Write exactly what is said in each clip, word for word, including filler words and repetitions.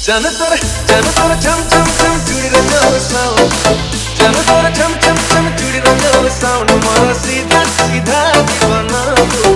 जान तोरे जान तोरे छम छम छम चूड़ी रंगो साउंड जान तोरे छम छम छम चूड़ी रंगो साउंड मोरा सीधा सीधा दीवाना हो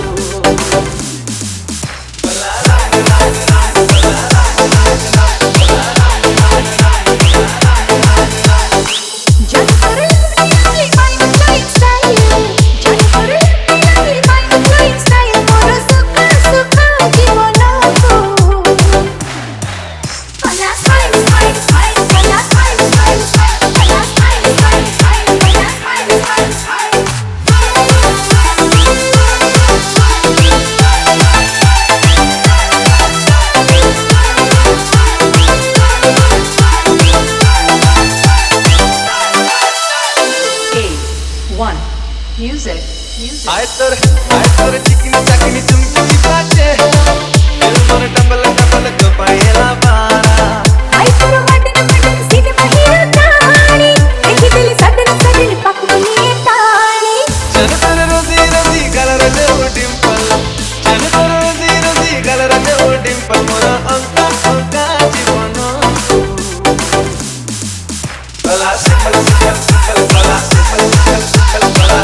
One. Music. Music. आए तोर आए तोर चिकनी चकनी चुमचुमी बाजे दिल मोर डंबल डंबल कपायला बारा आई तोर मटन मटन सीने महिरा ताणी देखी दिल सदन सदन पकवली ताणी जन तोर रोजी रोजी कलर दे ओ डिंपल जन तोर रोजी रोजी कलर दे ओ डिंपल मोरा अंका अंका जीवनो बला सिंपल सिंपल सिंपल बला सिंपल सिंपल सिंपल बला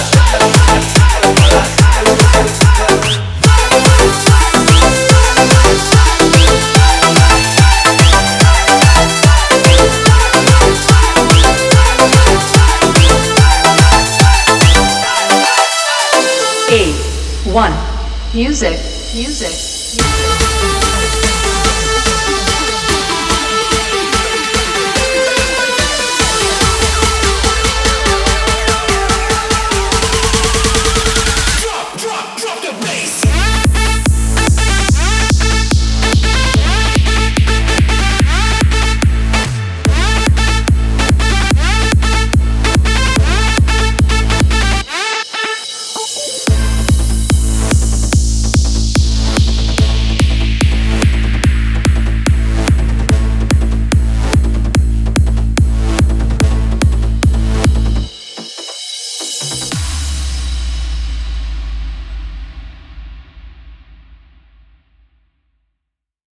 Eight. One. Music. Music.